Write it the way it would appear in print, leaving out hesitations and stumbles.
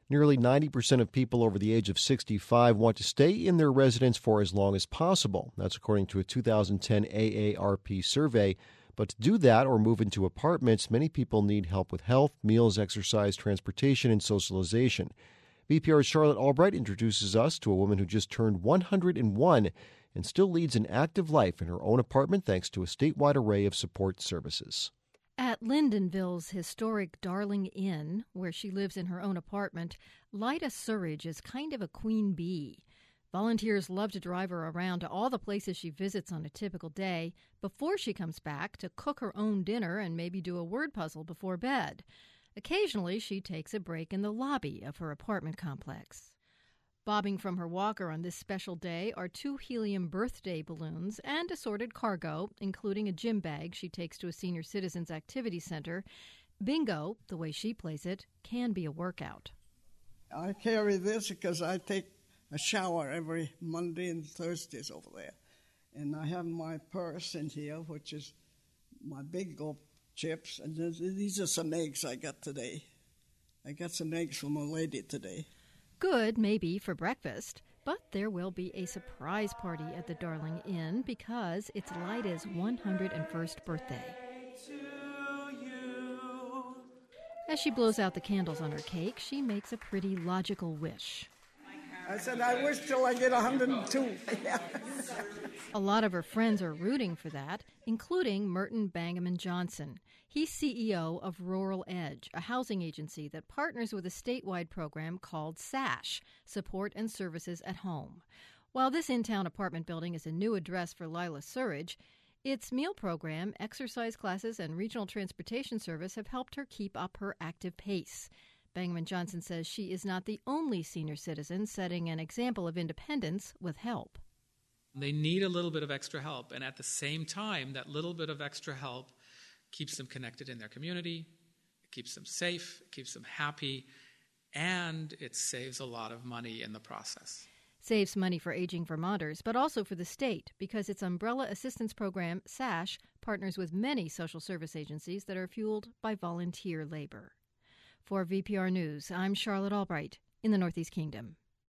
Nearly 90% of people over the age of 65 want to stay in their residence for as long as possible. That's according to a 2010 AARP survey. But to do that or move into apartments, many people need help with health, meals, exercise, transportation, and socialization. VPR's Charlotte Albright introduces us to a woman who just turned 101 and still leads an active life in her own apartment thanks to a statewide array of support services. At Lyndonville's historic Darling Inn, where she lives in her own apartment, Lyda Surridge is kind of a queen bee. Volunteers love to drive her around to all the places she visits on a typical day before she comes back to cook her own dinner and maybe do a word puzzle before bed. Occasionally, she takes a break in the lobby of her apartment complex. Bobbing from her walker on this special day are 2 helium birthday balloons and assorted cargo, including a gym bag she takes to a senior citizens activity center. Bingo, the way she plays it, can be a workout. I carry this because I take a shower every Monday and Thursdays over there. And I have my purse in here, which is my big gulp chips. And these are some eggs I got today. I got some eggs from a lady today. Good, maybe, for breakfast, but there will be a surprise party at the Darling Inn because it's Lyda's 101st birthday. As she blows out the candles on her cake, she makes a pretty logical wish. I said, I wish till I get 102. A lot of her friends are rooting for that, including Merton Bangaman Johnson. He's CEO of Rural Edge, a housing agency that partners with a statewide program called SASH, Support and Services at Home. While this in-town apartment building is a new address for Lyda Surridge, its meal program, exercise classes, and regional transportation service have helped her keep up her active pace. Bangaman Johnson says she is not the only senior citizen setting an example of independence with help. They need a little bit of extra help, and at the same time, that little bit of extra help keeps them connected in their community, it keeps them safe, it keeps them happy, and it saves a lot of money in the process. Saves money for aging Vermonters, but also for the state, because its umbrella assistance program, SASH, partners with many social service agencies that are fueled by volunteer labor. For VPR News, I'm Charlotte Albright in the Northeast Kingdom.